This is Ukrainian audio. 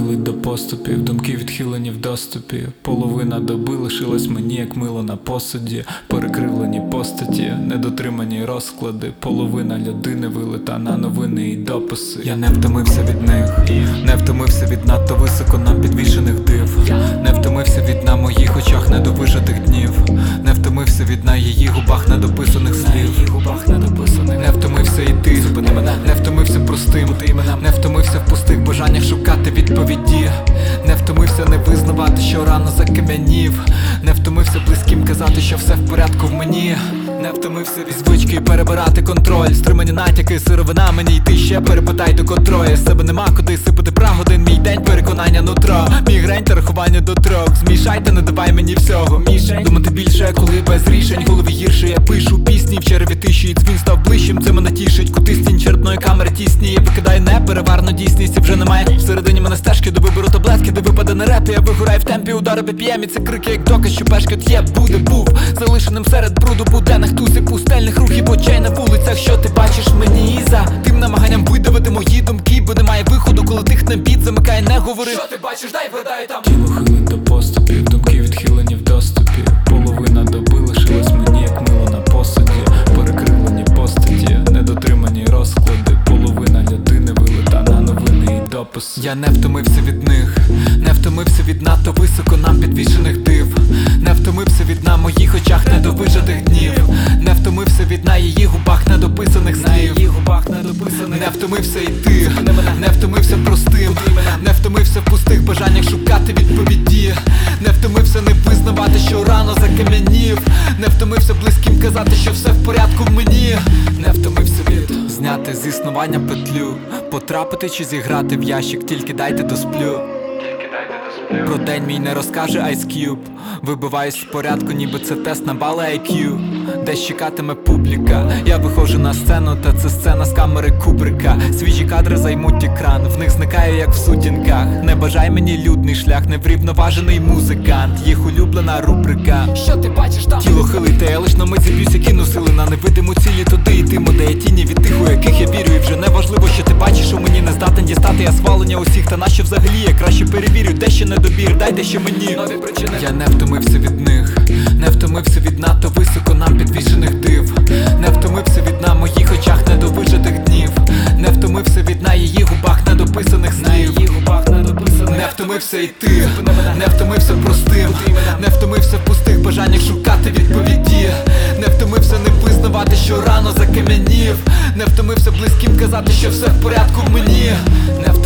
хилить до поступів, думки відхилені в доступі. Половина доби лишилась мені, як мило на посуді. Перекривлені постаті, недотримані розклади. Половина людини вилита на новини і дописи. Я не втомився від них, не втомився від надто високо нам підвішених див. Не втомився від на моїх очах недовижитих днів. Не втомився від на її губах недописаних слів. Не втомився йти, не втомився простим, не втомився в пустих бажаннях шукати відповіді. Не втомився не визнавати, що рано закам'янів. Не втомився близьким казати, що все в порядку в мені. Не втомився від звички перебирати контроль. Стримані натяки, сировина мені йти ще перепитай до котрої. З себе нема куди сипати прагодин, мій день переконання нутро. Мігрень та рахування до трьох. Змішайте, не давай мені всього. Думати більше, коли без рішень. В голові гірше, я пишу пісні. В череві тиші, і дзвін став ближчим, це мене тішить. Кути стінь черепної камери тісні. Я викидаю непереварну дійсність, і вже немає всередині мене стежки до вибору таблетки, де випаде не реп. Я вигораю в темпі, удари BPM, і це крики, як доказ, що пешкет є, буде, був залишеним серед бруду буденних тусик, пустельних рухів очей на вулицях. Що ти бачиш мені за тим намаганням видавити мої думки, бо немає виходу, коли тихне біт, замикає, не говори. Що ти бачиш, дай вгадаю там. Тіло хилить до поступів, думки відхилені в доступі. Половина доби лишилась мені, як мило на посуді. Перекривлені постаті, недотримані розклади. Половина людини вилита на новини і дописи. Я не втомився від них, не втомився від надто високо нам підвішених див. Не втомився від на моїх очах недовижитих днів. Не втомився від на її губах недописаних слів. Не втомився йти, не втомився простим, не втомився в пустих бажаннях шукати відповіді. Не втомився не визнавати, що рано закам'янів. Не втомився близьким казати, що все в порядку в мені. Не втомився від зняти з існування петлю, потрапити чи зіграти в ящик, тільки дайте досплю. Про день мій не розкаже Ice Cube. Вибиваюсь з порядку, ніби це тест на бали IQ. Десь чекатиме публіка. Я виходжу на сцену, та це сцена з камери Кубрика. Свіжі кадри займуть екран, в них зникаю, як в сутінках. Не бажай мені людний шлях, неврівноважений музикант. Їх улюблена рубрика. Що ти бачиш там? Тіло хилите, я лиш на мить зіб'юсь, які носили на невидиму цілі. Туди йтимо, де є тіні від тих, у яких я вірю. І вже не важливо, що ти бачиш, у мені не здатен дістати я схвалення усіх. Та нащо взагалі я краще перевірю, де ще недобір, дайте ще мені нові причини. Я не втомився від них, не втомився від надто високо нам підвішених див. Не втомився від на моїх очах недовижитих днів. Не втомився від на її губах недописаних слів. Не втомився йти, не втомився простим, не втомився в пустих бажаннях шукати відповіді. Не втомився не визнавати, що рано закам'янів. Не втомився близьким казати, що все в порядку в мені. Не